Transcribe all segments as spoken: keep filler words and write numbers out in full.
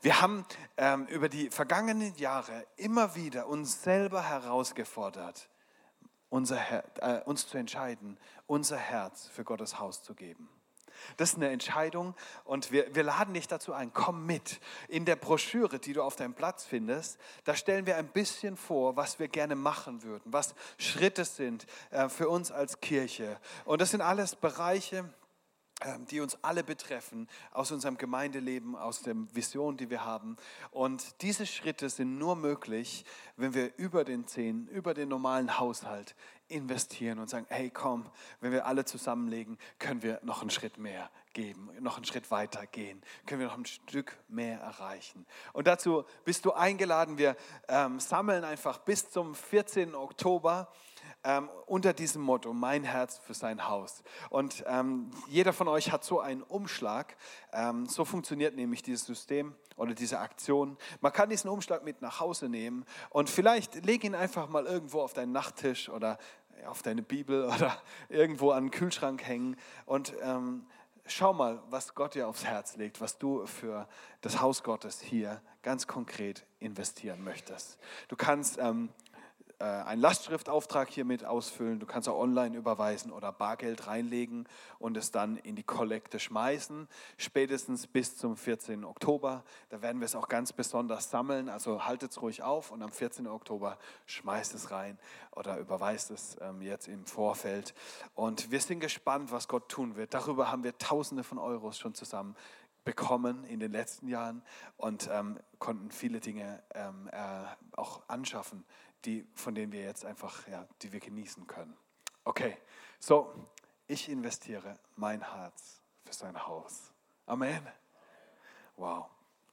Wir haben ähm, über die vergangenen Jahre immer wieder uns selber herausgefordert, unser Her- äh, uns zu entscheiden, unser Herz für Gottes Haus zu geben. Das ist eine Entscheidung und wir, wir laden dich dazu ein, komm mit. In der Broschüre, die du auf deinem Platz findest, da stellen wir ein bisschen vor, was wir gerne machen würden, was Schritte sind äh, für uns als Kirche. Und das sind alles Bereiche, die uns alle betreffen, aus unserem Gemeindeleben, aus der Vision, die wir haben. Und diese Schritte sind nur möglich, wenn wir über den Zehn, über den normalen Haushalt investieren und sagen, hey komm, wenn wir alle zusammenlegen, können wir noch einen Schritt mehr geben, noch einen Schritt weiter gehen, können wir noch ein Stück mehr erreichen. Und dazu bist du eingeladen, wir ähm, sammeln einfach bis zum vierzehnten Oktober Ähm, unter diesem Motto, mein Herz für sein Haus. Und ähm, jeder von euch hat so einen Umschlag. Ähm, so funktioniert nämlich dieses System oder diese Aktion. Man kann diesen Umschlag mit nach Hause nehmen und vielleicht leg ihn einfach mal irgendwo auf deinen Nachttisch oder auf deine Bibel oder irgendwo an den Kühlschrank hängen und ähm, schau mal, was Gott dir aufs Herz legt, was du für das Haus Gottes hier ganz konkret investieren möchtest. Du kannst ähm, einen Lastschriftauftrag hiermit ausfüllen. Du kannst auch online überweisen oder Bargeld reinlegen und es dann in die Kollekte schmeißen, spätestens bis zum vierzehnten Oktober. Da werden wir es auch ganz besonders sammeln, also haltet es ruhig auf und am vierzehnten Oktober schmeißt es rein oder überweist es ähm, jetzt im Vorfeld. Und wir sind gespannt, was Gott tun wird. Darüber haben wir Tausende von Euros schon zusammen bekommen in den letzten Jahren und ähm, konnten viele Dinge ähm, äh, auch anschaffen, die, von denen wir jetzt einfach, ja, die wir genießen können. Okay, so, ich investiere mein Herz für sein Haus. Amen. Wow.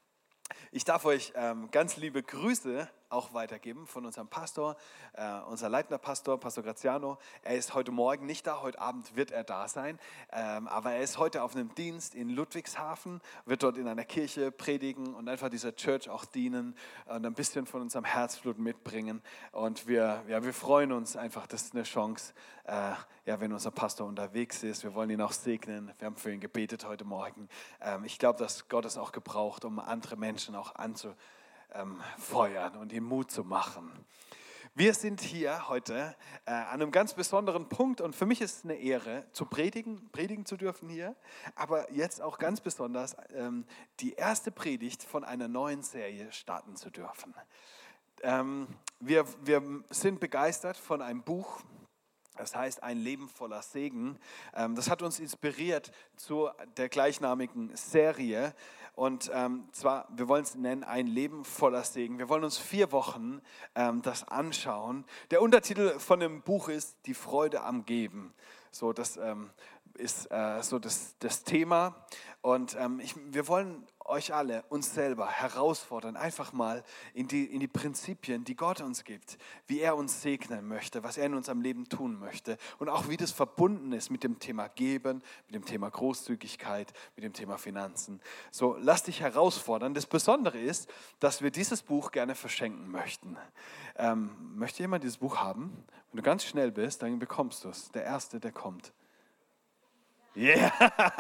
Ich darf euch ähm, ganz liebe Grüße auch weitergeben von unserem Pastor, äh, unser leitender Pastor, Pastor Graziano. Er ist heute Morgen nicht da, heute Abend wird er da sein, ähm, aber er ist heute auf einem Dienst in Ludwigshafen, wird dort in einer Kirche predigen und einfach dieser Church auch dienen und ein bisschen von unserem Herzblut mitbringen. Und wir, ja, wir freuen uns einfach, das ist eine Chance, äh, ja, wenn unser Pastor unterwegs ist. Wir wollen ihn auch segnen. Wir haben für ihn gebetet heute Morgen. Ähm, ich glaube, dass Gott es auch gebraucht, um andere Menschen auch anzu Ähm, feuern und ihm Mut zu machen. Wir sind hier heute äh, an einem ganz besonderen Punkt und für mich ist es eine Ehre, zu predigen, predigen zu dürfen hier, aber jetzt auch ganz besonders ähm, die erste Predigt von einer neuen Serie starten zu dürfen. Ähm, wir, wir sind begeistert von einem Buch, das heißt Ein Leben voller Segen. Ähm, das hat uns inspiriert zu der gleichnamigen Serie. Und ähm, zwar, wir wollen es nennen, Ein Leben voller Segen. Wir wollen uns vier Wochen ähm, das anschauen. Der Untertitel von dem Buch ist Die Freude am Geben. So, das ähm, ist äh, so das, das Thema. Und ähm, ich, wir wollen euch alle, uns selber herausfordern, einfach mal in die, in die Prinzipien, die Gott uns gibt, wie er uns segnen möchte, was er in unserem Leben tun möchte und auch wie das verbunden ist mit dem Thema Geben, mit dem Thema Großzügigkeit, mit dem Thema Finanzen. So, lass dich herausfordern. Das Besondere ist, dass wir dieses Buch gerne verschenken möchten. Ähm, möchte jemand dieses Buch haben? Wenn du ganz schnell bist, dann bekommst du es. Der Erste, der kommt. Yeah!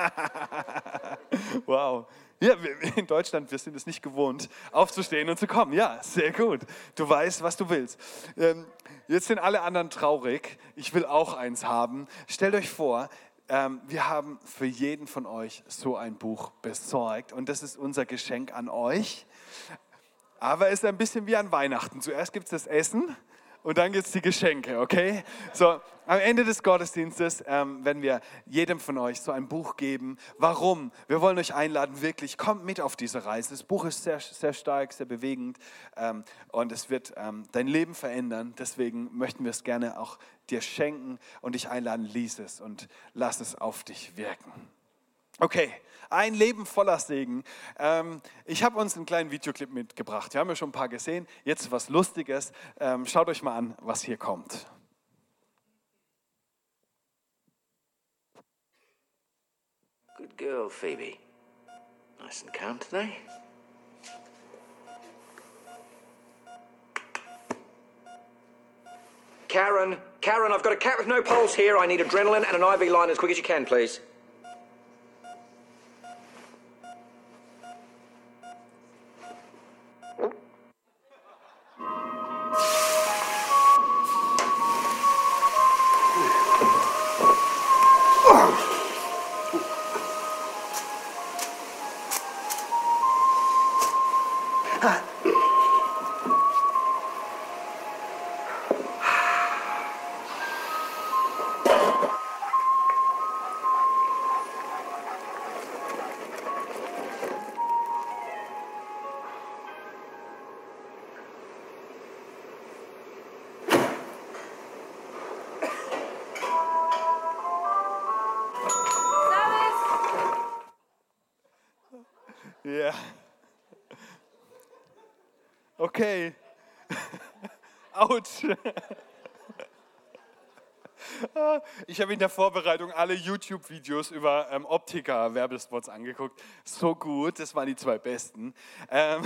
Wow. Ja, in Deutschland, wir sind es nicht gewohnt, aufzustehen und zu kommen. Ja, sehr gut. Du weißt, was du willst. Ähm, jetzt sind alle anderen traurig. Ich will auch eins haben. Stellt euch vor, ähm, wir haben für jeden von euch so ein Buch besorgt. Und das ist unser Geschenk an euch. Aber es ist ein bisschen wie an Weihnachten. Zuerst gibt es das Essen. Und dann gibt es die Geschenke, okay? So, am Ende des Gottesdienstes ähm, werden wir jedem von euch so ein Buch geben. Warum? Wir wollen euch einladen, wirklich, kommt mit auf diese Reise. Das Buch ist sehr, sehr stark, sehr bewegend ähm, und es wird ähm, dein Leben verändern. Deswegen möchten wir es gerne auch dir schenken und dich einladen, lies es und lass es auf dich wirken. Okay, ein Leben voller Segen. Ähm, ich habe uns einen kleinen Videoclip mitgebracht. Wir haben ja schon ein paar gesehen. Jetzt was Lustiges. Ähm, schaut euch mal an, was hier kommt. Good girl, Phoebe. Nice and calm today. Karen, Karen, I've got a cat with no pulse here. I need adrenaline and an I V line as quick as you can, please. Ja. Okay. Autsch. Ich habe in der Vorbereitung alle YouTube-Videos über ähm, Optiker-Werbespots angeguckt. So gut, das waren die zwei besten. Ähm,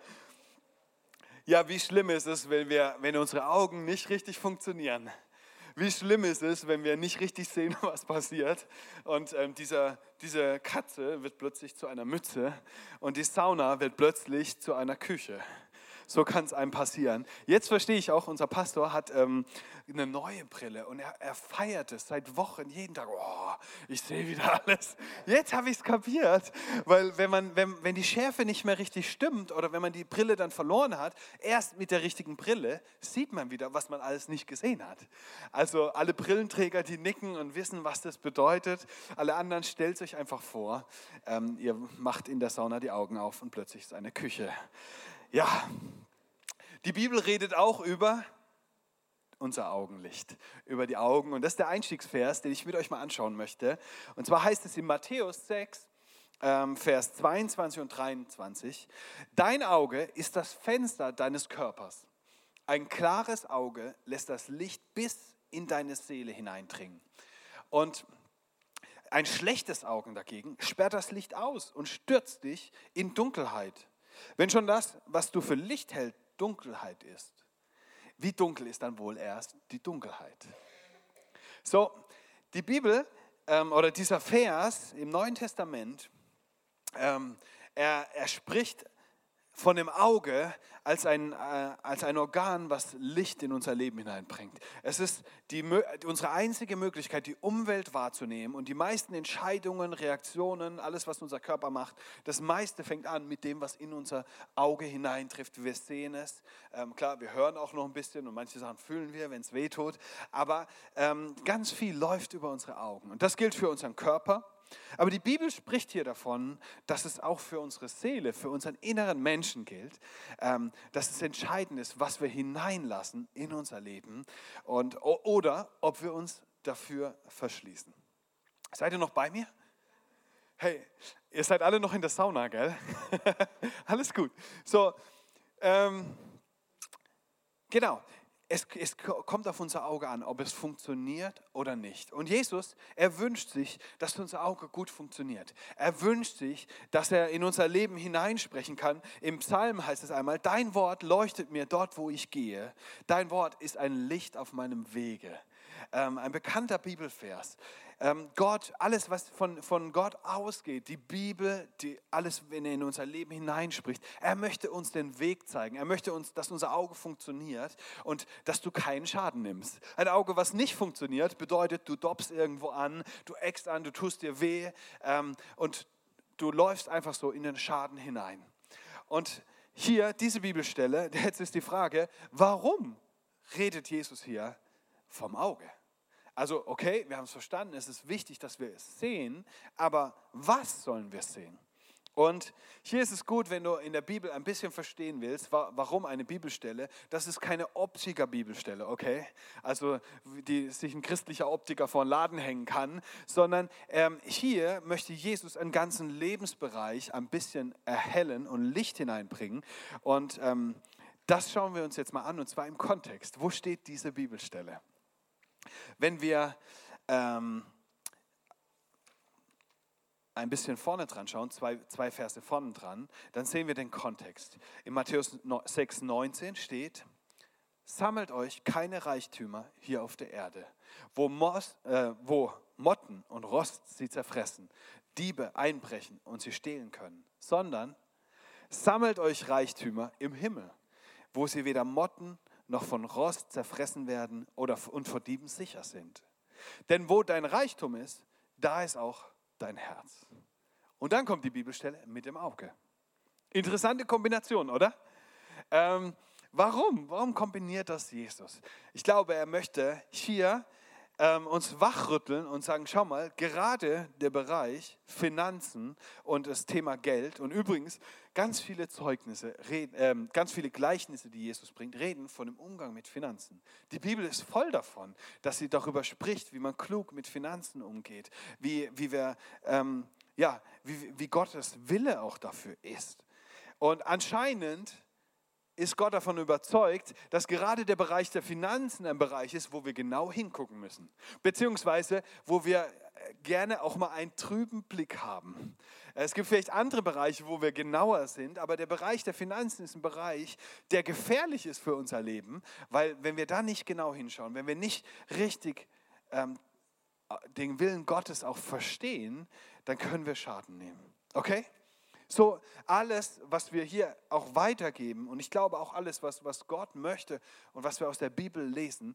ja, wie schlimm ist es, wenn, wir, wenn unsere Augen nicht richtig funktionieren? Wie schlimm ist es, wenn wir nicht richtig sehen, was passiert? Und ähm, dieser, diese Katze wird plötzlich zu einer Mütze und die Sauna wird plötzlich zu einer Küche. So kann es einem passieren. Jetzt verstehe ich auch, unser Pastor hat ähm, eine neue Brille und er, er feiert es seit Wochen, jeden Tag. Oh, ich sehe wieder alles. Jetzt habe ich es kapiert, weil wenn, man, wenn, wenn die Schärfe nicht mehr richtig stimmt oder wenn man die Brille dann verloren hat, erst mit der richtigen Brille sieht man wieder, was man alles nicht gesehen hat. Also alle Brillenträger, die nicken und wissen, was das bedeutet. Alle anderen, stellt euch einfach vor, ähm, ihr macht in der Sauna die Augen auf und plötzlich ist eine Küche. Ja, die Bibel redet auch über unser Augenlicht, über die Augen. Und das ist der Einstiegsvers, den ich mit euch mal anschauen möchte. Und zwar heißt es in Matthäus sechs, ähm, Vers zweiundzwanzig und dreiundzwanzig, dein Auge ist das Fenster deines Körpers. Ein klares Auge lässt das Licht bis in deine Seele hineindringen. Und ein schlechtes Auge dagegen sperrt das Licht aus und stürzt dich in Dunkelheit. Wenn schon das, was du für Licht hältst, Dunkelheit ist, wie dunkel ist dann wohl erst die Dunkelheit? So, die Bibel ähm, oder dieser Vers im Neuen Testament, ähm, er, er spricht von dem Auge als ein, äh, als ein Organ, was Licht in unser Leben hineinbringt. Es ist die, unsere einzige Möglichkeit, die Umwelt wahrzunehmen und die meisten Entscheidungen, Reaktionen, alles, was unser Körper macht, das meiste fängt an mit dem, was in unser Auge hineintrifft. Wir sehen es, ähm, klar, wir hören auch noch ein bisschen und manche Sachen fühlen wir, wenn es weh tut, aber ähm, ganz viel läuft über unsere Augen und das gilt für unseren Körper. Aber die Bibel spricht hier davon, dass es auch für unsere Seele, für unseren inneren Menschen gilt, ähm, dass es entscheidend ist, was wir hineinlassen in unser Leben und, oder ob wir uns dafür verschließen. Seid ihr noch bei mir? Hey, ihr seid alle noch in der Sauna, gell? Alles gut. So, ähm, genau. Es, es kommt auf unser Auge an, ob es funktioniert oder nicht. Und Jesus, er wünscht sich, dass unser Auge gut funktioniert. Er wünscht sich, dass er in unser Leben hineinsprechen kann. Im Psalm heißt es einmal, dein Wort leuchtet mir dort, wo ich gehe. Dein Wort ist ein Licht auf meinem Wege. Ähm, ein bekannter Bibelvers. Ähm, Gott, alles, was von, von Gott ausgeht, die Bibel, die, alles, wenn er in unser Leben hineinspricht, er möchte uns den Weg zeigen. Er möchte uns, dass unser Auge funktioniert und dass du keinen Schaden nimmst. Ein Auge, was nicht funktioniert, bedeutet, du doppst irgendwo an, du eckst an, du tust dir weh ähm, und du läufst einfach so in den Schaden hinein. Und hier, diese Bibelstelle, jetzt ist die Frage, warum redet Jesus hier vom Auge? Also okay, wir haben es verstanden, es ist wichtig, dass wir es sehen, aber was sollen wir sehen? Und hier ist es gut, wenn du in der Bibel ein bisschen verstehen willst, warum eine Bibelstelle, das ist keine Optiker-Bibelstelle, okay? Also die sich ein christlicher Optiker vor den Laden hängen kann, sondern ähm, hier möchte Jesus einen ganzen Lebensbereich ein bisschen erhellen und Licht hineinbringen und ähm, das schauen wir uns jetzt mal an und zwar im Kontext. Wo steht diese Bibelstelle? Wenn wir ähm, ein bisschen vorne dran schauen, zwei, zwei Verse vorne dran, dann sehen wir den Kontext. In Matthäus sechs neunzehn steht, sammelt euch keine Reichtümer hier auf der Erde, wo, Mos, äh, wo Motten und Rost sie zerfressen, Diebe einbrechen und sie stehlen können, sondern sammelt euch Reichtümer im Himmel, wo sie weder Motten noch von Rost zerfressen werden oder und vor Dieben sicher sind. Denn wo dein Reichtum ist, da ist auch dein Herz. Und dann kommt die Bibelstelle mit dem Auge. Interessante Kombination, oder? Ähm, warum? Warum kombiniert das Jesus? Ich glaube, er möchte hier ähm, uns wachrütteln und sagen, schau mal, gerade der Bereich Finanzen und das Thema Geld und übrigens ganz viele Zeugnisse, reden, ähm, ganz viele Gleichnisse, die Jesus bringt, reden von dem Umgang mit Finanzen. Die Bibel ist voll davon, dass sie darüber spricht, wie man klug mit Finanzen umgeht, wie, wie, wir, ähm, ja, wie, wie Gottes Wille auch dafür ist. Und anscheinend ist Gott davon überzeugt, dass gerade der Bereich der Finanzen ein Bereich ist, wo wir genau hingucken müssen. Beziehungsweise, wo wir gerne auch mal einen trüben Blick haben. Es gibt vielleicht andere Bereiche, wo wir genauer sind, aber der Bereich der Finanzen ist ein Bereich, der gefährlich ist für unser Leben, weil wenn wir da nicht genau hinschauen, wenn wir nicht richtig ähm, den Willen Gottes auch verstehen, dann können wir Schaden nehmen. Okay? So alles, was wir hier auch weitergeben und ich glaube auch alles, was, was Gott möchte und was wir aus der Bibel lesen,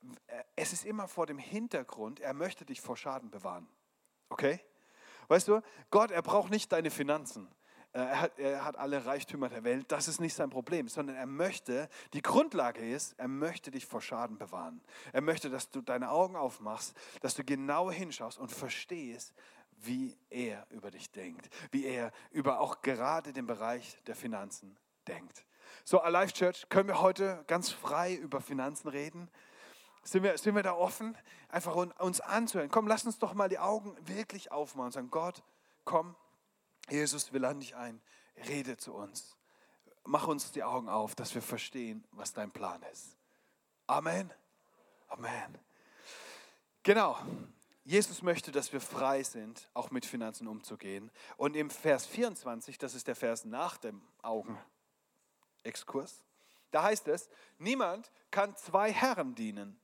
es ist immer vor dem Hintergrund, er möchte dich vor Schaden bewahren. Okay? Weißt du, Gott, er braucht nicht deine Finanzen. Er hat, er hat alle Reichtümer der Welt, das ist nicht sein Problem, sondern er möchte, die Grundlage ist, er möchte dich vor Schaden bewahren. Er möchte, dass du deine Augen aufmachst, dass du genau hinschaust und verstehst, wie er über dich denkt, wie er über auch gerade den Bereich der Finanzen denkt. So, Alive Church, können wir heute ganz frei über Finanzen reden? Sind wir, sind wir da offen, einfach uns anzuhören? Komm, lass uns doch mal die Augen wirklich aufmachen und sagen, Gott, komm, Jesus, wir laden dich ein, rede zu uns. Mach uns die Augen auf, dass wir verstehen, was dein Plan ist. Amen. Amen. Genau. Jesus möchte, dass wir frei sind, auch mit Finanzen umzugehen. Und im Vers vierundzwanzig, das ist der Vers nach dem Augenexkurs, da heißt es, niemand kann zwei Herren dienen.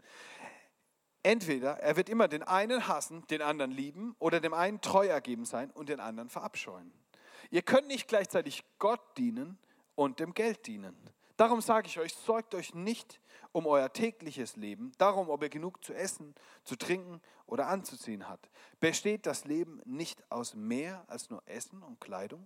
Entweder er wird immer den einen hassen, den anderen lieben, oder dem einen treu ergeben sein und den anderen verabscheuen. Ihr könnt nicht gleichzeitig Gott dienen und dem Geld dienen. Darum sage ich euch, sorgt euch nicht um euer tägliches Leben, darum, ob ihr genug zu essen, zu trinken oder anzuziehen habt. Besteht das Leben nicht aus mehr als nur Essen und Kleidung?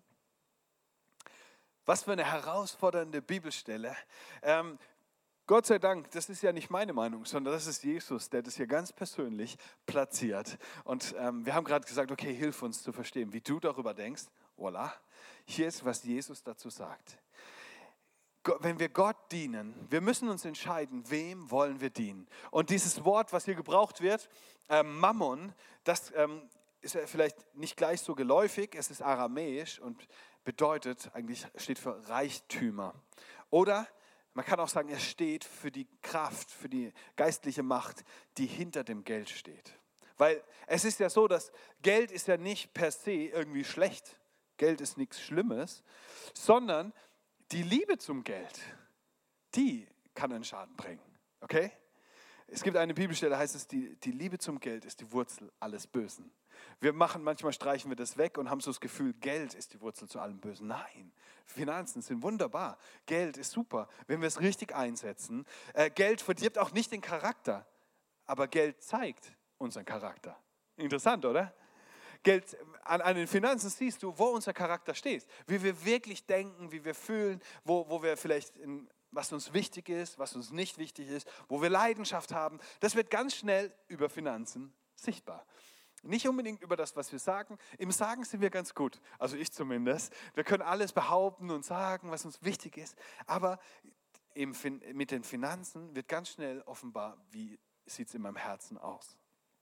Was für eine herausfordernde Bibelstelle. Ähm, Gott sei Dank, das ist ja nicht meine Meinung, sondern das ist Jesus, der das hier ganz persönlich platziert. Und ähm, wir haben gerade gesagt, okay, hilf uns zu verstehen, wie du darüber denkst. Voilà, hier ist, was Jesus dazu sagt. Wenn wir Gott dienen, wir müssen uns entscheiden, wem wollen wir dienen. Und dieses Wort, was hier gebraucht wird, ähm, Mammon, das ähm, ist ja vielleicht nicht gleich so geläufig, es ist aramäisch und bedeutet, eigentlich steht für Reichtümer. Oder man kann auch sagen, es steht für die Kraft, für die geistliche Macht, die hinter dem Geld steht. Weil es ist ja so, dass Geld ist ja nicht per se irgendwie schlecht, Geld ist nichts Schlimmes, sondern die Liebe zum Geld, die kann einen Schaden bringen, okay? Es gibt eine Bibelstelle, da heißt es, die, die Liebe zum Geld ist die Wurzel alles Bösen. Wir machen, manchmal streichen wir das weg und haben so das Gefühl, Geld ist die Wurzel zu allem Bösen. Nein, Finanzen sind wunderbar. Geld ist super, wenn wir es richtig einsetzen. Äh, Geld verdirbt auch nicht den Charakter, aber Geld zeigt unseren Charakter. Interessant, oder? Geld, an, an den Finanzen siehst du, wo unser Charakter steht. Wie wir wirklich denken, wie wir fühlen, wo, wo wir vielleicht, in, was uns wichtig ist, was uns nicht wichtig ist, wo wir Leidenschaft haben. Das wird ganz schnell über Finanzen sichtbar. Nicht unbedingt über das, was wir sagen. Im Sagen sind wir ganz gut, also ich zumindest. Wir können alles behaupten und sagen, was uns wichtig ist. Aber im, mit den Finanzen wird ganz schnell offenbar, wie sieht es in meinem Herzen aus.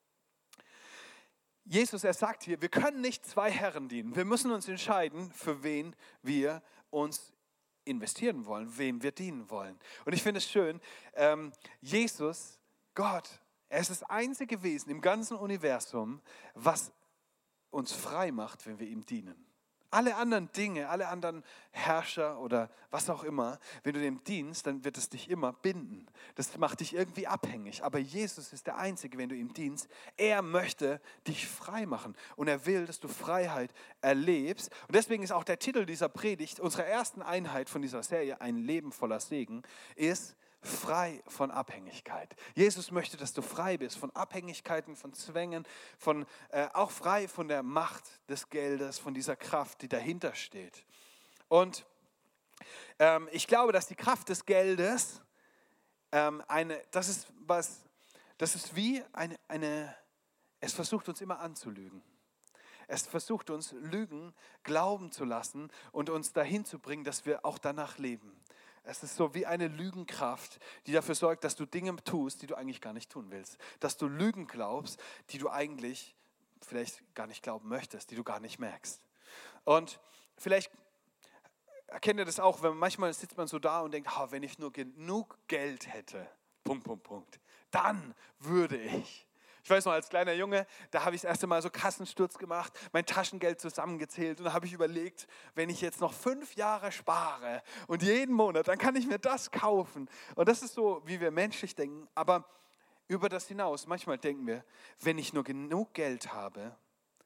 Jesus, er sagt hier, wir können nicht zwei Herren dienen. Wir müssen uns entscheiden, für wen wir uns investieren wollen, wem wir dienen wollen. Und ich finde es schön, ähm, Jesus, Gott, er ist das einzige Wesen im ganzen Universum, was uns frei macht, wenn wir ihm dienen. alle anderen Dinge, alle anderen Herrscher oder was auch immer, wenn du dem dienst, dann wird es dich immer binden. Das macht dich irgendwie abhängig. Aber Jesus ist der Einzige, wenn du ihm dienst. Er möchte dich frei machen. Und er will, dass du Freiheit erlebst. Und deswegen ist auch der Titel dieser Predigt, unserer ersten Einheit von dieser Serie, ein Leben voller Segen, ist frei von Abhängigkeit. Jesus möchte, dass du frei bist von Abhängigkeiten, von Zwängen, von, äh, auch frei von der Macht des Geldes, von dieser Kraft, die dahinter steht. Und ähm, ich glaube, dass die Kraft des Geldes, ähm, eine, das ist was, das ist wie eine, eine, es versucht uns immer anzulügen. Es versucht uns, Lügen glauben zu lassen und uns dahin zu bringen, dass wir auch danach leben. Es ist so wie eine Lügenkraft, die dafür sorgt, dass du Dinge tust, die du eigentlich gar nicht tun willst. Dass du Lügen glaubst, die du eigentlich vielleicht gar nicht glauben möchtest, die du gar nicht merkst. Und vielleicht erkennt ihr das auch, wenn manchmal sitzt man so da und denkt, oh, wenn ich nur genug Geld hätte, Punkt, Punkt, Punkt, dann würde ich. Ich weiß noch, als kleiner Junge, da habe ich das erste Mal so Kassensturz gemacht, mein Taschengeld zusammengezählt und da habe ich überlegt, wenn ich jetzt noch fünf Jahre spare und jeden Monat, dann kann ich mir das kaufen. Und das ist so, wie wir menschlich denken, aber über das hinaus, manchmal denken wir, wenn ich nur genug Geld habe,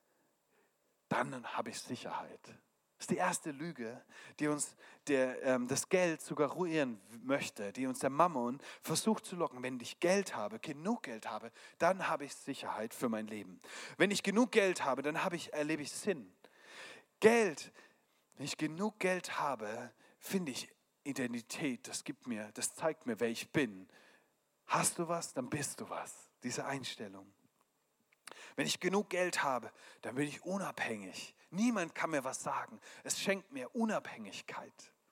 dann habe ich Sicherheit. Das ist die erste Lüge, die uns der, ähm, das Geld suggerieren möchte, die uns der Mammon versucht zu locken. Wenn ich Geld habe, genug Geld habe, dann habe ich Sicherheit für mein Leben. Wenn ich genug Geld habe, dann habe ich, erlebe ich Sinn. Geld, wenn ich genug Geld habe, finde ich Identität. Das gibt mir, das zeigt mir, wer ich bin. Hast du was, dann bist du was. Diese Einstellung. Wenn ich genug Geld habe, dann bin ich unabhängig. Niemand kann mir was sagen. Es schenkt mir Unabhängigkeit.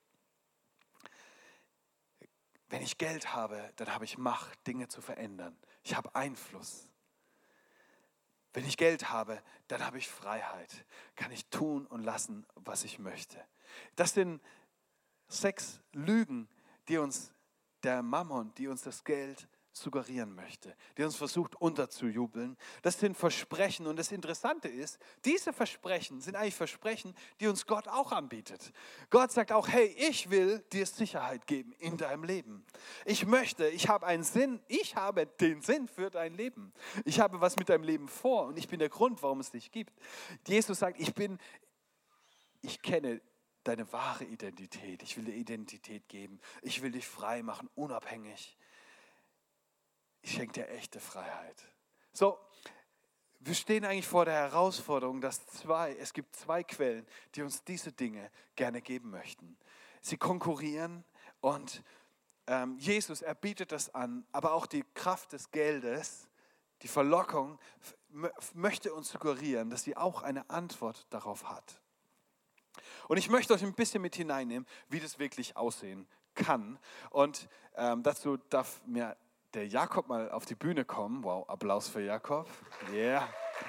Wenn ich Geld habe, dann habe ich Macht, Dinge zu verändern. Ich habe Einfluss. Wenn ich Geld habe, dann habe ich Freiheit. Kann ich tun und lassen, was ich möchte. Das sind sechs Lügen, die uns der Mammon, die uns das Geld suggerieren möchte, die uns versucht unterzujubeln. Das sind Versprechen und das Interessante ist, diese Versprechen sind eigentlich Versprechen, die uns Gott auch anbietet. Gott sagt auch, hey, ich will dir Sicherheit geben in deinem Leben. Ich möchte, ich habe einen Sinn, ich habe den Sinn für dein Leben. Ich habe was mit deinem Leben vor und ich bin der Grund, warum es dich gibt. Jesus sagt, ich bin, ich kenne deine wahre Identität. Ich will dir Identität geben. Ich will dich frei machen, unabhängig. Ich schenke dir echte Freiheit. So, wir stehen eigentlich vor der Herausforderung, dass zwei, es gibt zwei Quellen, die uns diese Dinge gerne geben möchten. Sie konkurrieren und ähm, Jesus, er bietet das an, aber auch die Kraft des Geldes, die Verlockung, m- möchte uns suggerieren, dass sie auch eine Antwort darauf hat. Und ich möchte euch ein bisschen mit hineinnehmen, wie das wirklich aussehen kann. Und ähm, dazu darf mir der Jakob mal auf die Bühne kommen. Wow, Applaus für Jakob. Yeah.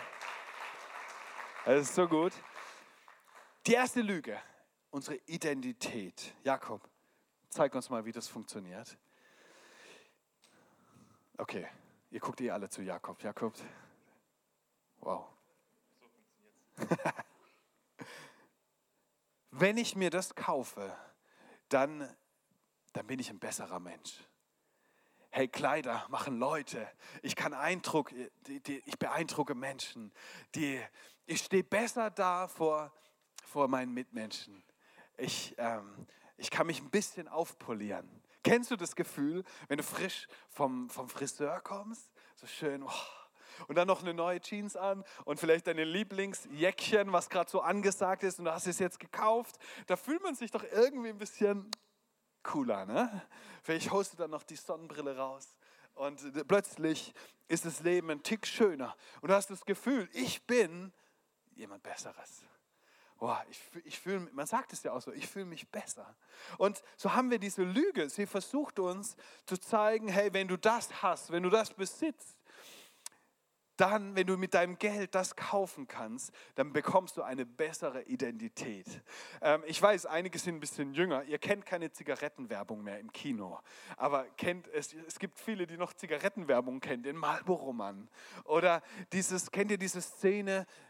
Das ist so gut. Die erste Lüge, unsere Identität. Jakob, zeig uns mal, wie das funktioniert. Okay, ihr guckt eh alle zu Jakob. Jakob, wow. So funktioniert's. Wenn ich mir das kaufe, dann, dann bin ich ein besserer Mensch. Hey, Kleider machen Leute. Ich kann Eindruck, die, die, ich beeindrucke Menschen. Die, ich stehe besser da vor, vor meinen Mitmenschen. Ich, ähm, ich kann mich ein bisschen aufpolieren. Kennst du das Gefühl, wenn du frisch vom, vom Friseur kommst? So schön, oh, und dann noch eine neue Jeans an und vielleicht deine Lieblingsjäckchen, was gerade so angesagt ist und du hast es jetzt gekauft. Da fühlt man sich doch irgendwie ein bisschen cooler, ne? Vielleicht holst du dann noch die Sonnenbrille raus und plötzlich ist das Leben ein Tick schöner und du hast das Gefühl, ich bin jemand Besseres. Boah, ich, ich fühle, man sagt es ja auch so, ich fühle mich besser. Und so haben wir diese Lüge. Sie versucht uns zu zeigen, hey, wenn du das hast, wenn du das besitzt, dann, wenn du mit deinem Geld das kaufen kannst, dann bekommst du eine bessere Identität. Ähm, ich weiß, einige sind ein bisschen jünger. Ihr kennt keine Zigarettenwerbung mehr im Kino. Aber kennt es, es gibt viele, die noch Zigarettenwerbung kennen, den Marlboro-Mann. Oder dieses, kennt ihr diese Szene,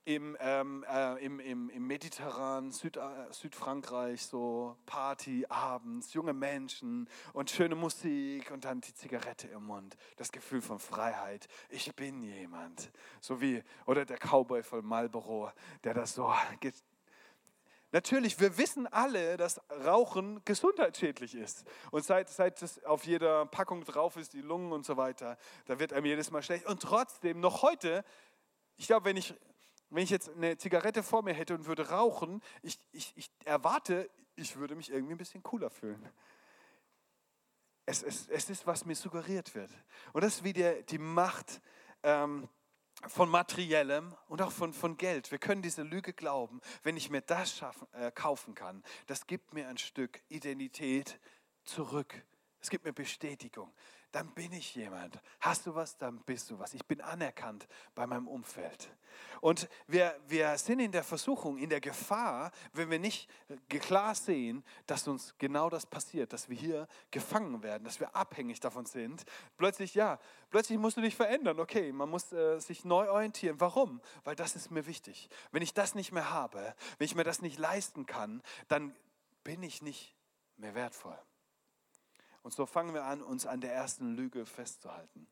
im, ähm, äh, im, im, im Mediterran, Süd, äh, Südfrankreich, so Party abends, junge Menschen und schöne Musik und dann die Zigarette im Mund. Das Gefühl von Freiheit. Ich bin jemand. So wie, oder der Cowboy von Marlboro, der das so geht. Natürlich, wir wissen alle, dass Rauchen gesundheitsschädlich ist. Und seit, seit das auf jeder Packung drauf ist, die Lungen und so weiter, da wird einem jedes Mal schlecht. Und trotzdem, noch heute, ich glaube, wenn ich, wenn ich jetzt eine Zigarette vor mir hätte und würde rauchen, ich, ich, ich erwarte, ich würde mich irgendwie ein bisschen cooler fühlen. Es, es, es ist, was mir suggeriert wird. Und das ist wie der, die Macht ähm, von Materiellem und auch von, von Geld. Wir können diese Lüge glauben, wenn ich mir das schaffen, äh, kaufen kann, das gibt mir ein Stück Identität zurück. Es gibt mir Bestätigung. Dann bin ich jemand. Hast du was, dann bist du was. Ich bin anerkannt bei meinem Umfeld. Und wir, wir sind in der Versuchung, in der Gefahr, wenn wir nicht klar sehen, dass uns genau das passiert, dass wir hier gefangen werden, dass wir abhängig davon sind. Plötzlich, ja, plötzlich musst du dich verändern. Okay, man muss äh, sich neu orientieren. Warum? Weil das ist mir wichtig. Wenn ich das nicht mehr habe, wenn ich mir das nicht leisten kann, dann bin ich nicht mehr wertvoll. Und so fangen wir an, uns an der ersten Lüge festzuhalten.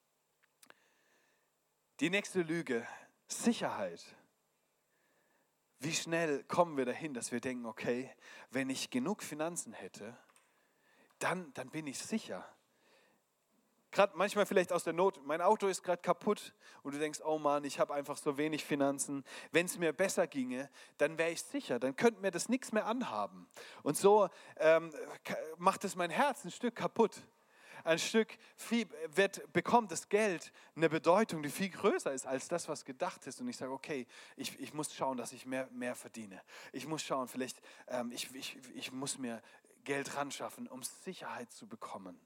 Die nächste Lüge, Sicherheit. Wie schnell kommen wir dahin, dass wir denken, okay, wenn ich genug Finanzen hätte, dann, dann bin ich sicher. Gerade manchmal vielleicht aus der Not, mein Auto ist gerade kaputt und du denkst, oh Mann, ich habe einfach so wenig Finanzen. Wenn es mir besser ginge, dann wäre ich sicher, dann könnte mir das nichts mehr anhaben. Und so ähm, macht es mein Herz ein Stück kaputt. Ein Stück viel, wird, bekommt das Geld eine Bedeutung, die viel größer ist als das, was gedacht ist. Und ich sage, okay, ich, ich muss schauen, dass ich mehr, mehr verdiene. Ich muss schauen, vielleicht, ähm, ich, ich, ich muss mir Geld ran schaffen, um Sicherheit zu bekommen.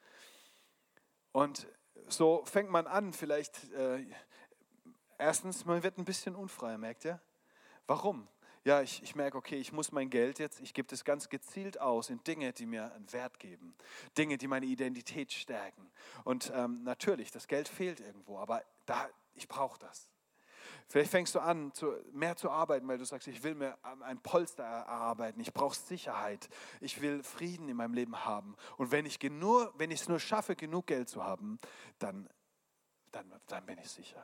Und so fängt man an, vielleicht, äh, erstens, man wird ein bisschen unfrei, merkt ihr? Warum? Ja, ich, ich merke, okay, ich muss mein Geld jetzt, ich gebe das ganz gezielt aus in Dinge, die mir einen Wert geben. Dinge, die meine Identität stärken. Und ähm, natürlich, das Geld fehlt irgendwo, aber da, ich brauche das. Vielleicht fängst du an, zu, mehr zu arbeiten, weil du sagst, ich will mir ein Polster erarbeiten, ich brauche Sicherheit, ich will Frieden in meinem Leben haben. Und wenn ich, genug, wenn ich es nur schaffe, genug Geld zu haben, dann, dann, dann bin ich sicher.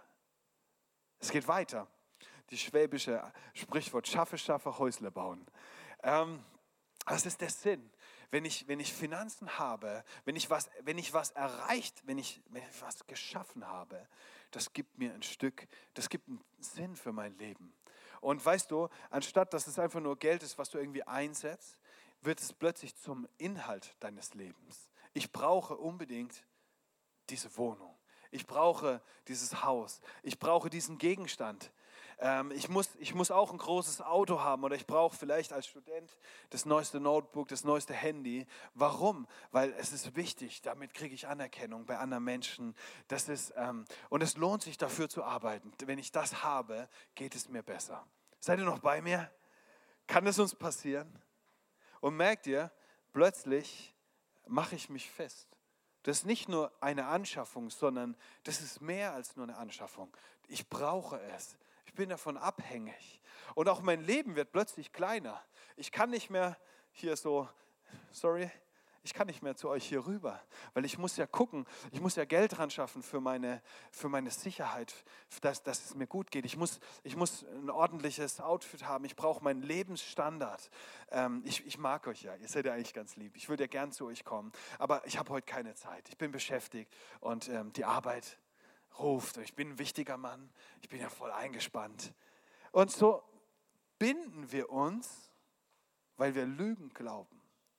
Es geht weiter. Die schwäbische Sprichwort, schaffe, schaffe, Häusle bauen. Ähm, das ist der Sinn. Wenn ich, wenn ich Finanzen habe, wenn ich was, wenn ich was erreicht, wenn ich, wenn ich was geschaffen habe, das gibt mir ein Stück, das gibt einen Sinn für mein Leben. Und weißt du, anstatt dass es einfach nur Geld ist, was du irgendwie einsetzt, wird es plötzlich zum Inhalt deines Lebens. Ich brauche unbedingt diese Wohnung. Ich brauche dieses Haus. Ich brauche diesen Gegenstand. Ähm, ich muss, ich muss auch ein großes Auto haben oder ich brauche vielleicht als Student das neueste Notebook, das neueste Handy. Warum? Weil es ist wichtig, damit kriege ich Anerkennung bei anderen Menschen. Das ist, ähm, und es lohnt sich dafür zu arbeiten. Wenn ich das habe, geht es mir besser. Seid ihr noch bei mir? Kann es uns passieren? Und merkt ihr, plötzlich mache ich mich fest. Das ist nicht nur eine Anschaffung, sondern das ist mehr als nur eine Anschaffung. Ich brauche es. Ich bin davon abhängig. Und auch mein Leben wird plötzlich kleiner. Ich kann nicht mehr hier so, sorry, ich kann nicht mehr zu euch hier rüber, weil ich muss ja gucken, ich muss ja Geld ran schaffen für meine, für meine Sicherheit, dass, dass es mir gut geht. Ich muss, ich muss ein ordentliches Outfit haben, ich brauche meinen Lebensstandard. Ähm, ich, ich mag euch ja, ihr seid ja eigentlich ganz lieb. Ich würde ja gern zu euch kommen, aber ich habe heute keine Zeit. Ich bin beschäftigt und ähm, die Arbeit ruft. Ich bin ein wichtiger Mann, ich bin ja voll eingespannt. Und so binden wir uns, weil wir Lügen glauben.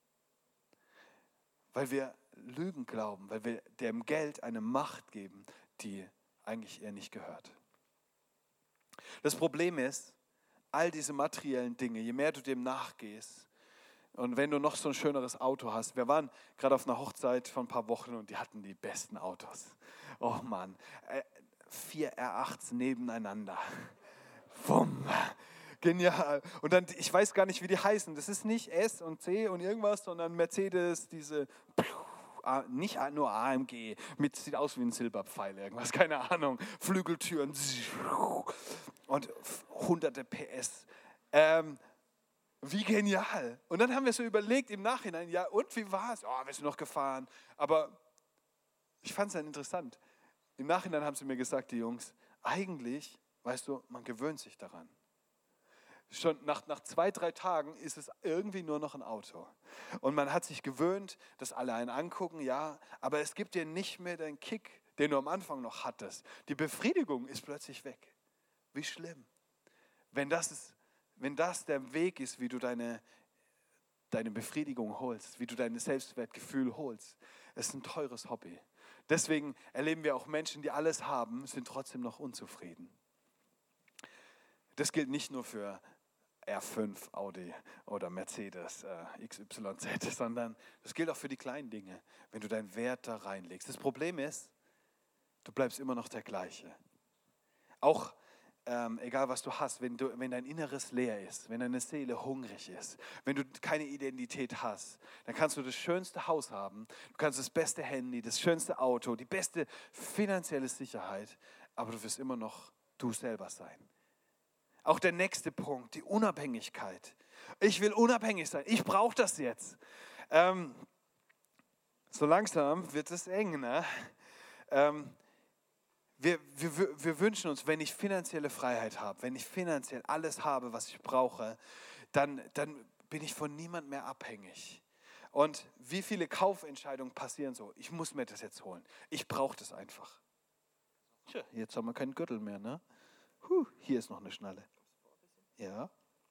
Weil wir Lügen glauben, weil wir dem Geld eine Macht geben, die eigentlich ihr nicht gehört. Das Problem ist, all diese materiellen Dinge, je mehr du dem nachgehst, und wenn du noch so ein schöneres Auto hast, wir waren gerade auf einer Hochzeit vor ein paar Wochen und die hatten die besten Autos. Oh Mann, vier R achts nebeneinander. Wumm. Genial. Und dann, ich weiß gar nicht, wie die heißen. Das ist nicht S und C und irgendwas, sondern Mercedes, diese, nicht nur A M G, mit, sieht aus wie ein Silberpfeil, irgendwas, keine Ahnung. Flügeltüren. und hunderte P S. Ähm, wie genial. Und dann haben wir so überlegt im Nachhinein, ja und, wie war es? Oh, wir sind noch gefahren. Aber ich fand es dann interessant. Im Nachhinein haben sie mir gesagt, die Jungs, eigentlich, weißt du, man gewöhnt sich daran. Schon nach, nach zwei, drei Tagen ist es irgendwie nur noch ein Auto. Und man hat sich gewöhnt, dass alle einen angucken, ja, aber es gibt dir nicht mehr den Kick, den du am Anfang noch hattest. Die Befriedigung ist plötzlich weg. Wie schlimm. Wenn das, ist, wenn das der Weg ist, wie du deine, deine Befriedigung holst, wie du dein Selbstwertgefühl holst, es ist ein teures Hobby. Deswegen erleben wir auch Menschen, die alles haben, sind trotzdem noch unzufrieden. Das gilt nicht nur für R fünf, Audi oder Mercedes äh, X Y Z, sondern das gilt auch für die kleinen Dinge, wenn du deinen Wert da reinlegst. Das Problem ist, du bleibst immer noch der gleiche. Auch ähm, egal was du hast, wenn, du, wenn dein Inneres leer ist, wenn deine Seele hungrig ist, wenn du keine Identität hast, dann kannst du das schönste Haus haben, du kannst das beste Handy, das schönste Auto, die beste finanzielle Sicherheit, aber du wirst immer noch du selber sein. Auch der nächste Punkt, die Unabhängigkeit. Ich will unabhängig sein, ich brauche das jetzt. Ähm, so langsam wird es eng, ne? Ähm, wir, wir, wir wünschen uns, wenn ich finanzielle Freiheit habe, wenn ich finanziell alles habe, was ich brauche, dann, dann bin ich von niemand mehr abhängig. Und wie viele Kaufentscheidungen passieren so? Ich muss mir das jetzt holen. Ich brauche das einfach. Tja, jetzt haben wir keinen Gürtel mehr, ne? Huh, hier ist noch eine Schnalle. Ja.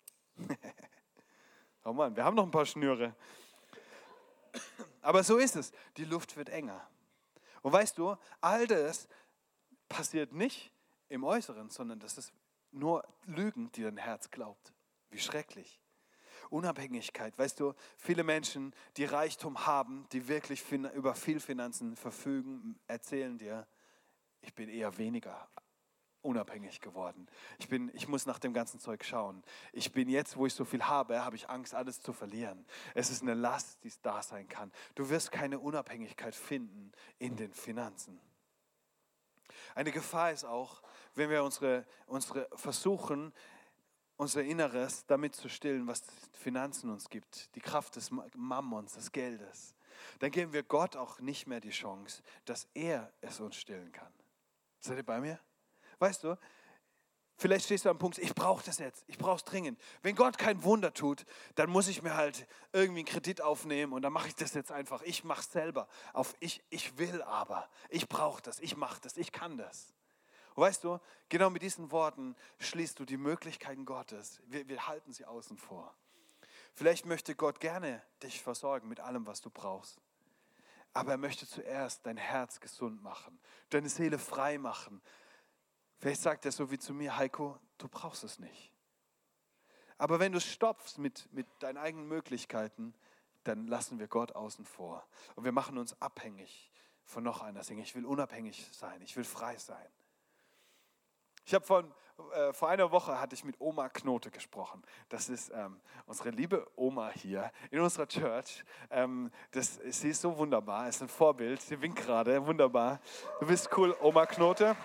Oh Mann, wir haben noch ein paar Schnüre. Aber so ist es. Die Luft wird enger. Und weißt du, all das passiert nicht im Äußeren, sondern das ist nur Lügen, die dein Herz glaubt. Wie schrecklich. Unabhängigkeit. Weißt du, viele Menschen, die Reichtum haben, die wirklich fin- über viel Finanzen verfügen, erzählen dir, ich bin eher weniger unabhängig geworden. Ich, bin, ich muss nach dem ganzen Zeug schauen. Ich bin jetzt, wo ich so viel habe, habe ich Angst, alles zu verlieren. Es ist eine Last, die da sein kann. Du wirst keine Unabhängigkeit finden in den Finanzen. Eine Gefahr ist auch, wenn wir unsere, unsere versuchen, unser Inneres damit zu stillen, was Finanzen uns gibt, die Kraft des Mammons, des Geldes, dann geben wir Gott auch nicht mehr die Chance, dass er es uns stillen kann. Seid ihr bei mir? Weißt du, vielleicht stehst du am Punkt, ich brauche das jetzt, ich brauche es dringend. Wenn Gott kein Wunder tut, dann muss ich mir halt irgendwie einen Kredit aufnehmen und dann mache ich das jetzt einfach. Ich mache es selber. Auf ich, ich will aber, ich brauche das, ich mache das, ich kann das. Und weißt du, genau mit diesen Worten schließt du die Möglichkeiten Gottes. Wir, wir halten sie außen vor. Vielleicht möchte Gott gerne dich versorgen mit allem, was du brauchst. Aber er möchte zuerst dein Herz gesund machen, deine Seele frei machen. Vielleicht sagt er so wie zu mir, Heiko, du brauchst es nicht. Aber wenn du stopfst mit, mit deinen eigenen Möglichkeiten, dann lassen wir Gott außen vor. Und wir machen uns abhängig von noch einer Dinge. Ich will unabhängig sein, ich will frei sein. Ich habe von, äh, vor einer Woche hatte ich mit Oma Knote gesprochen. Das ist ähm, unsere liebe Oma hier in unserer Church. Ähm, das, sie ist so wunderbar, ist ein Vorbild. Sie winkt gerade, wunderbar. Du bist cool, Oma Knote.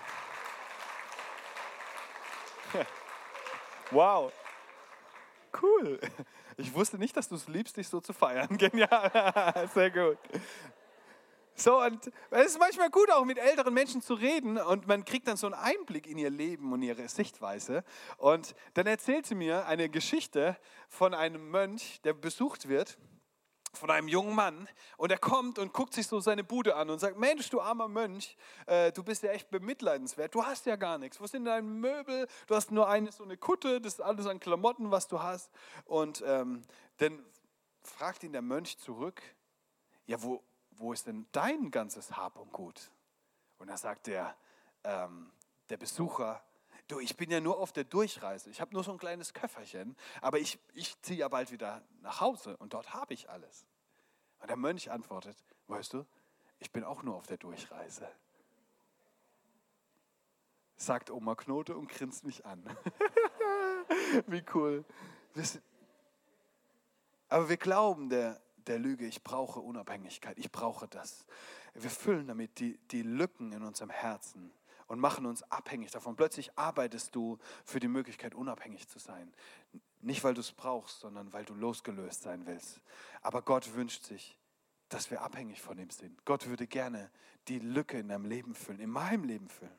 Wow, cool. Ich wusste nicht, dass du es liebst, dich so zu feiern. Genial, sehr gut. So, und es ist manchmal gut, auch mit älteren Menschen zu reden und man kriegt dann so einen Einblick in ihr Leben und ihre Sichtweise. Und dann erzählt sie mir eine Geschichte von einem Mönch, der besucht wird von einem jungen Mann und er kommt und guckt sich so seine Bude an und sagt, Mensch, du armer Mönch, äh, du bist ja echt bemitleidenswert, du hast ja gar nichts, wo sind deine Möbel, du hast nur eine so eine Kutte, das ist alles an Klamotten, was du hast. Und ähm, dann fragt ihn der Mönch zurück, ja, wo, wo ist denn dein ganzes Hab und Gut? Und da sagt der, ähm, der Besucher, du, ich bin ja nur auf der Durchreise. Ich habe nur so ein kleines Köfferchen, aber ich, ich ziehe ja bald wieder nach Hause und dort habe ich alles. Und der Mönch antwortet, weißt du, ich bin auch nur auf der Durchreise. Sagt Oma Knote und grinst mich an. Wie cool. Aber wir glauben der, der Lüge, ich brauche Unabhängigkeit, ich brauche das. Wir füllen damit die, die Lücken in unserem Herzen. und machen uns abhängig davon. Plötzlich arbeitest du für die Möglichkeit, unabhängig zu sein. Nicht, weil du es brauchst, sondern weil du losgelöst sein willst. Aber Gott wünscht sich, dass wir abhängig von ihm sind. Gott würde gerne die Lücke in deinem Leben füllen, in meinem Leben füllen.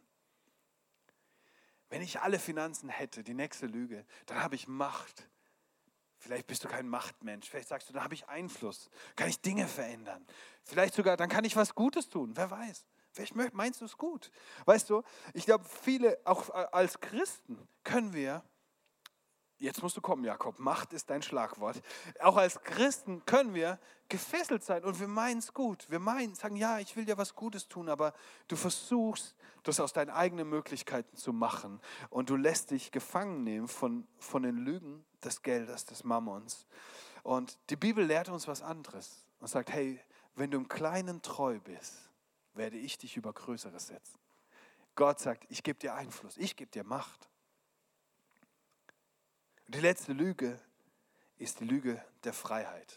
Wenn ich alle Finanzen hätte, die nächste Lüge, dann habe ich Macht. Vielleicht bist du kein Machtmensch. Vielleicht sagst du, dann habe ich Einfluss. Kann ich Dinge verändern. Vielleicht sogar, dann kann ich was Gutes tun. Wer weiß. Vielleicht meinst du es gut. Weißt du, ich glaube, viele, auch als Christen, können wir, jetzt musst du kommen, Jakob, Macht ist dein Schlagwort. Auch als Christen können wir gefesselt sein und wir meinen es gut. Wir meinen, sagen, ja, ich will dir was Gutes tun, aber du versuchst, das aus deinen eigenen Möglichkeiten zu machen und du lässt dich gefangen nehmen von, von den Lügen des Geldes, des Mammons. Und die Bibel lehrt uns was anderes und sagt, hey, wenn du im Kleinen treu bist, werde ich dich über Größeres setzen. Gott sagt, ich gebe dir Einfluss, ich gebe dir Macht. Und die letzte Lüge ist die Lüge der Freiheit.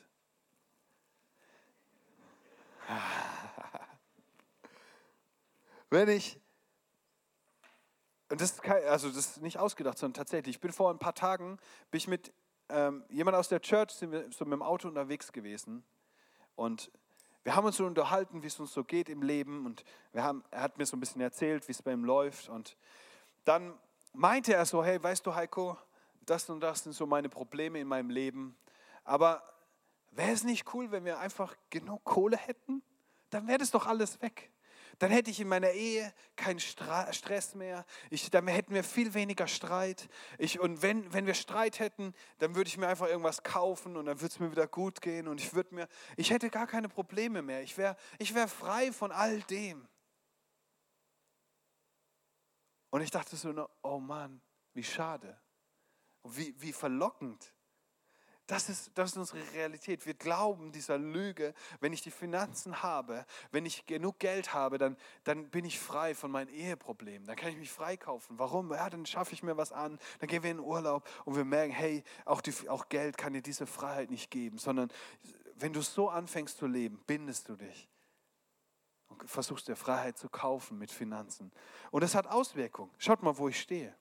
Wenn ich, und das ist, kein, also das ist nicht ausgedacht, sondern tatsächlich, ich bin vor ein paar Tagen, bin ich mit ähm, jemand aus der Church, sind wir so mit dem Auto unterwegs gewesen und wir haben uns so unterhalten, wie es uns so geht im Leben und wir haben, er hat mir so ein bisschen erzählt, wie es bei ihm läuft und dann meinte er so, hey, weißt du Heiko, das und das sind so meine Probleme in meinem Leben, aber wäre es nicht cool, wenn wir einfach genug Kohle hätten? Dann wäre das doch alles weg. Dann hätte ich in meiner Ehe keinen Stra- Stress mehr. Ich, dann hätten wir viel weniger Streit. Ich, und wenn, wenn wir Streit hätten, dann würde ich mir einfach irgendwas kaufen und dann würde es mir wieder gut gehen. Und ich würde mir, ich hätte gar keine Probleme mehr. Ich wäre ich wär frei von all dem. Und ich dachte so, oh Mann, wie schade. Wie, wie verlockend. Das ist, das ist unsere Realität. Wir glauben dieser Lüge, wenn ich die Finanzen habe, wenn ich genug Geld habe, dann, dann bin ich frei von meinen Eheproblemen. Dann kann ich mich freikaufen. Warum? Ja, dann schaffe ich mir was an, dann gehen wir in den Urlaub und wir merken, hey, auch, die, auch Geld kann dir diese Freiheit nicht geben, sondern wenn du so anfängst zu leben, bindest du dich und versuchst dir Freiheit zu kaufen mit Finanzen. Und das hat Auswirkungen. Schaut mal, wo ich stehe.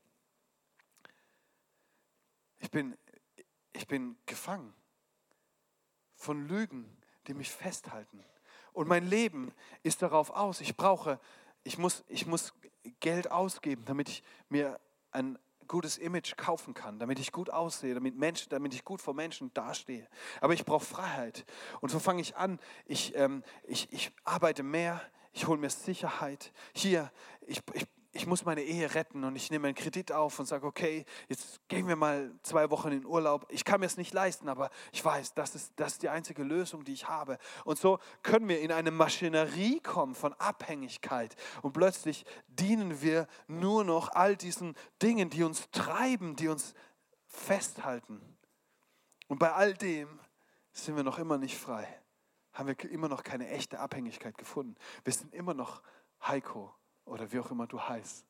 Ich bin Ich bin gefangen von Lügen, die mich festhalten. Und mein Leben ist darauf aus. Ich brauche, ich muss, ich muss Geld ausgeben, damit ich mir ein gutes Image kaufen kann, damit ich gut aussehe, damit, Menschen, damit ich gut vor Menschen dastehe. Aber ich brauche Freiheit. Und so fange ich an. Ich, ähm, ich, ich arbeite mehr, ich hole mir Sicherheit. Hier, ich, ich Ich muss meine Ehe retten und ich nehme einen Kredit auf und sage, okay, jetzt gehen wir mal zwei Wochen in Urlaub. Ich kann mir es nicht leisten, aber ich weiß, das ist, das ist die einzige Lösung, die ich habe. Und so können wir in eine Maschinerie kommen von Abhängigkeit und plötzlich dienen wir nur noch all diesen Dingen, die uns treiben, die uns festhalten. Und bei all dem sind wir noch immer nicht frei. Haben wir immer noch keine echte Abhängigkeit gefunden. Wir sind immer noch Heiko. Oder wie auch immer du heißt.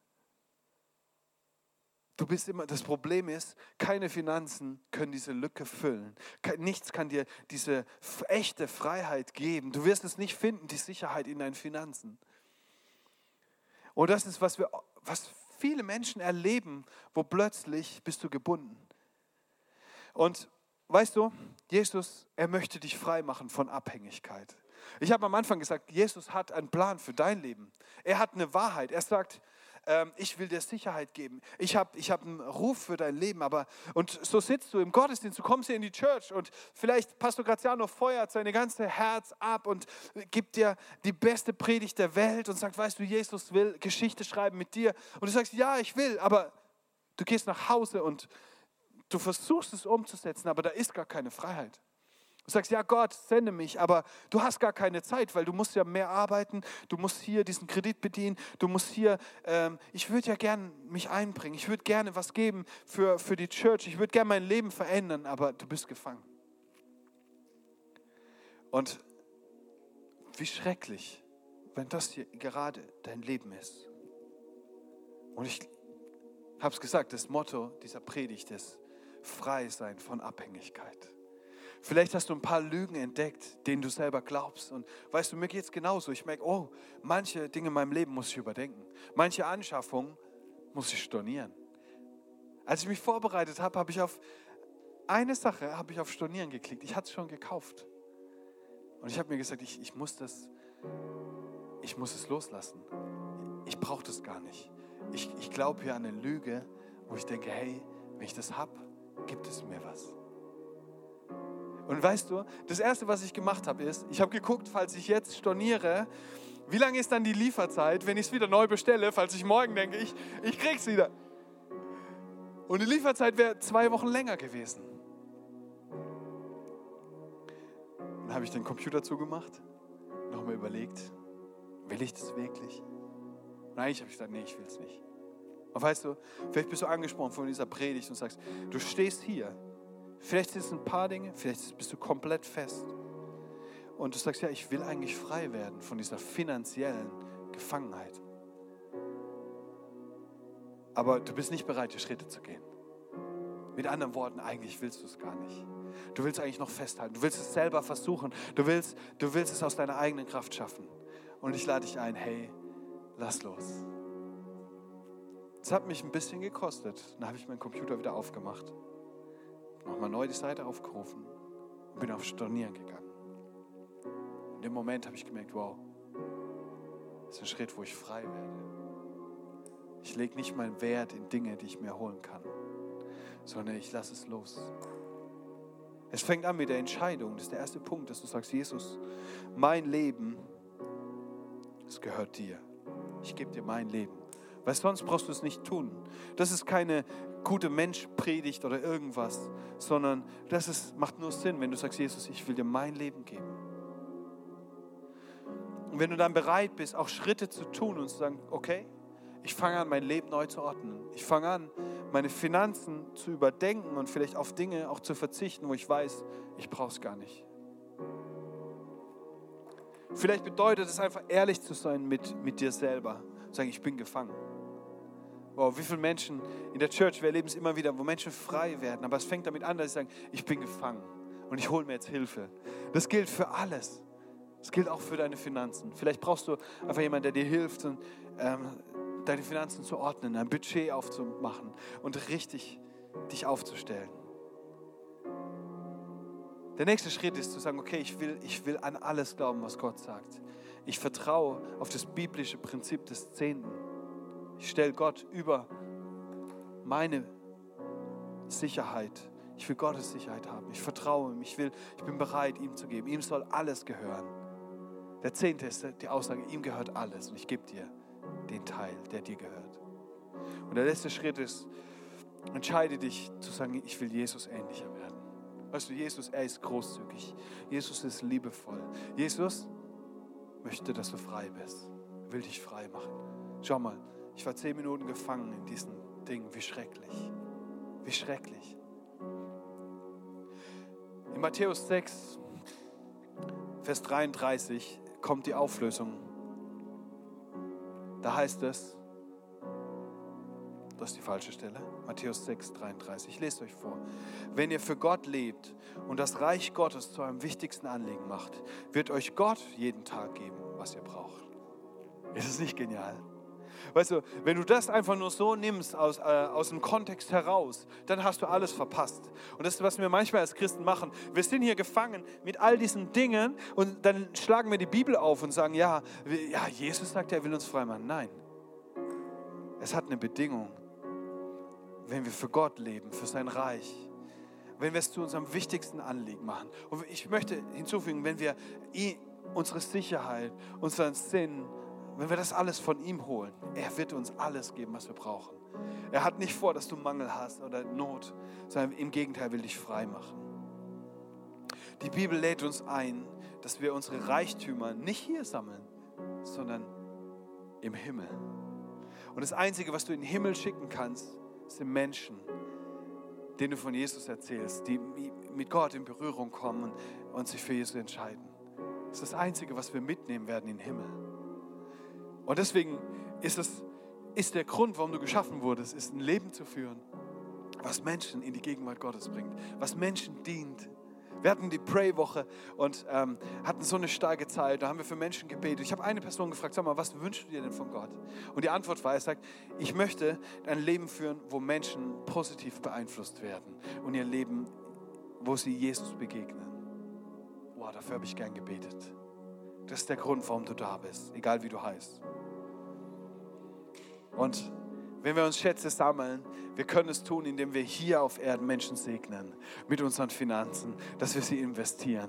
Du bist immer, das Problem ist, keine Finanzen können diese Lücke füllen. Nichts kann dir diese echte Freiheit geben. Du wirst es nicht finden, die Sicherheit in deinen Finanzen. Und das ist, was wir, was viele Menschen erleben, wo plötzlich bist du gebunden. Und weißt du, Jesus, er möchte dich frei machen von Abhängigkeit. Ich habe am Anfang gesagt, Jesus hat einen Plan für dein Leben. Er hat eine Wahrheit. Er sagt, ähm, ich will dir Sicherheit geben. Ich habe ich hab einen Ruf für dein Leben. Aber, und so sitzt du im Gottesdienst, du kommst hier in die Church und vielleicht Pastor Graziano feuert sein ganzes Herz ab und gibt dir die beste Predigt der Welt und sagt, weißt du, Jesus will Geschichte schreiben mit dir. Und du sagst, ja, ich will, aber du gehst nach Hause und du versuchst es umzusetzen, aber da ist gar keine Freiheit. Du sagst, ja Gott, sende mich, aber du hast gar keine Zeit, weil du musst ja mehr arbeiten, du musst hier diesen Kredit bedienen, du musst hier, ähm, ich würde ja gerne mich einbringen, ich würde gerne was geben für, für die Church, ich würde gerne mein Leben verändern, aber du bist gefangen. Und wie schrecklich, wenn das hier gerade dein Leben ist. Und ich habe es gesagt, das Motto dieser Predigt ist, frei sein von Abhängigkeit. Vielleicht hast du ein paar Lügen entdeckt, denen du selber glaubst. Und weißt du, mir geht es genauso. Ich merke, oh, manche Dinge in meinem Leben muss ich überdenken. Manche Anschaffungen muss ich stornieren. Als ich mich vorbereitet habe, habe ich auf eine Sache, habe ich auf Stornieren geklickt. Ich hatte es schon gekauft. Und ich habe mir gesagt, ich, ich, muss das, ich muss es loslassen. Ich brauche das gar nicht. Ich, ich glaube hier an eine Lüge, wo ich denke, hey, wenn ich das habe, gibt es mir was. Und weißt du, das Erste, was ich gemacht habe, ist, ich habe geguckt, falls ich jetzt storniere, wie lange ist dann die Lieferzeit, wenn ich es wieder neu bestelle, falls ich morgen denke, ich, ich krieg's wieder. Und die Lieferzeit wäre zwei Wochen länger gewesen. Dann habe ich den Computer zugemacht, nochmal überlegt, will ich das wirklich? Und eigentlich habe ich gesagt, nee, ich will es nicht. Und weißt du, vielleicht bist du angesprochen von dieser Predigt und sagst, du stehst hier, vielleicht sind es ein paar Dinge, vielleicht bist du komplett fest. Und du sagst, ja, ich will eigentlich frei werden von dieser finanziellen Gefangenheit. Aber du bist nicht bereit, die Schritte zu gehen. Mit anderen Worten, eigentlich willst du es gar nicht. Du willst eigentlich noch festhalten. Du willst es selber versuchen. Du willst, du willst es aus deiner eigenen Kraft schaffen. Und ich lade dich ein, hey, lass los. Es hat mich ein bisschen gekostet. Dann habe ich meinen Computer wieder aufgemacht. Nochmal neu die Seite aufgerufen und bin auf Stornieren gegangen. In dem Moment habe ich gemerkt, wow, das ist ein Schritt, wo ich frei werde. Ich lege nicht meinen Wert in Dinge, die ich mir holen kann, sondern ich lasse es los. Es fängt an mit der Entscheidung. Das ist der erste Punkt, dass du sagst, Jesus, mein Leben, es gehört dir. Ich gebe dir mein Leben. Weil sonst brauchst du es nicht tun. Das ist keine gute Menschpredigt oder irgendwas, sondern das ist, macht nur Sinn, wenn du sagst, Jesus, ich will dir mein Leben geben. Und wenn du dann bereit bist, auch Schritte zu tun und zu sagen, okay, ich fange an, mein Leben neu zu ordnen. Ich fange an, meine Finanzen zu überdenken und vielleicht auf Dinge auch zu verzichten, wo ich weiß, ich brauche es gar nicht. Vielleicht bedeutet es einfach, ehrlich zu sein mit, mit dir selber. Sagen, ich bin gefangen. Wow, wie viele Menschen in der Church, wir erleben es immer wieder, wo Menschen frei werden. Aber es fängt damit an, dass sie sagen, ich bin gefangen und ich hole mir jetzt Hilfe. Das gilt für alles. Das gilt auch für deine Finanzen. Vielleicht brauchst du einfach jemanden, der dir hilft, und, ähm, deine Finanzen zu ordnen, ein Budget aufzumachen und richtig dich aufzustellen. Der nächste Schritt ist zu sagen, okay, ich will, ich will an alles glauben, was Gott sagt. Ich vertraue auf das biblische Prinzip des Zehnten. Ich stelle Gott über meine Sicherheit. Ich will Gottes Sicherheit haben. Ich vertraue ihm. Ich will, ich bin bereit, ihm zu geben. Ihm soll alles gehören. Der Zehnte ist die Aussage, ihm gehört alles und ich gebe dir den Teil, der dir gehört. Und der letzte Schritt ist, entscheide dich zu sagen, ich will Jesus ähnlicher werden. Weißt du, Jesus, er ist großzügig. Jesus ist liebevoll. Jesus möchte, dass du frei bist. Er will dich frei machen. Schau mal, ich war zehn Minuten gefangen in diesen Dingen. Wie schrecklich. Wie schrecklich. In Matthäus sechs, Vers dreiunddreißig kommt die Auflösung. Da heißt es, das ist die falsche Stelle, Matthäus sechs, dreiunddreißig. Ich lese euch vor. Wenn ihr für Gott lebt und das Reich Gottes zu eurem wichtigsten Anliegen macht, wird euch Gott jeden Tag geben, was ihr braucht. Ist es nicht genial? Weißt du, wenn du das einfach nur so nimmst aus, äh, aus dem Kontext heraus, dann hast du alles verpasst. Und das ist, was wir manchmal als Christen machen. Wir sind hier gefangen mit all diesen Dingen und dann schlagen wir die Bibel auf und sagen, ja, ja, Jesus sagt, er will uns frei machen. Nein, es hat eine Bedingung. Wenn wir für Gott leben, für sein Reich, wenn wir es zu unserem wichtigsten Anliegen machen. Und ich möchte hinzufügen, wenn wir unsere Sicherheit, unseren Sinn, wenn wir das alles von ihm holen, er wird uns alles geben, was wir brauchen. Er hat nicht vor, dass du Mangel hast oder Not, sondern im Gegenteil will dich frei machen. Die Bibel lädt uns ein, dass wir unsere Reichtümer nicht hier sammeln, sondern im Himmel. Und das Einzige, was du in den Himmel schicken kannst, sind Menschen, denen du von Jesus erzählst, die mit Gott in Berührung kommen und sich für Jesus entscheiden. Das ist das Einzige, was wir mitnehmen werden in den Himmel. Und deswegen ist es ist der Grund, warum du geschaffen wurdest, ist ein Leben zu führen, was Menschen in die Gegenwart Gottes bringt, was Menschen dient, Wir hatten die Pray-Woche und ähm, hatten so eine starke Zeit. Da haben wir für Menschen gebetet. Ich habe eine Person gefragt, sag mal, was wünschst du dir denn von Gott? Und die Antwort war, er sagt, ich möchte ein Leben führen, wo Menschen positiv beeinflusst werden und ihr Leben, wo sie Jesus begegnen. Wow, dafür habe ich gern gebetet. Das ist der Grund, warum du da bist, egal wie du heißt. Und wenn wir uns Schätze sammeln, wir können es tun, indem wir hier auf Erden Menschen segnen, mit unseren Finanzen, dass wir sie investieren.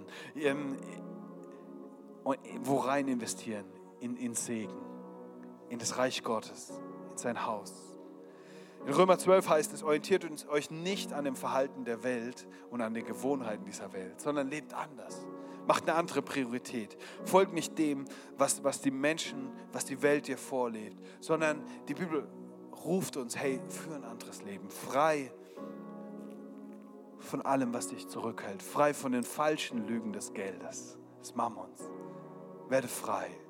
Wo rein investieren? In, in Segen, in das Reich Gottes, in sein Haus. In Römer zwölf heißt es, orientiert euch nicht an dem Verhalten der Welt und an den Gewohnheiten dieser Welt, sondern lebt anders. Macht eine andere Priorität. Folgt nicht dem, was, was die Menschen, was die Welt dir vorlebt, sondern die Bibel ruft uns, hey, für ein anderes Leben, frei von allem, was dich zurückhält, frei von den falschen Lügen des Geldes, des Mammons. Werde frei.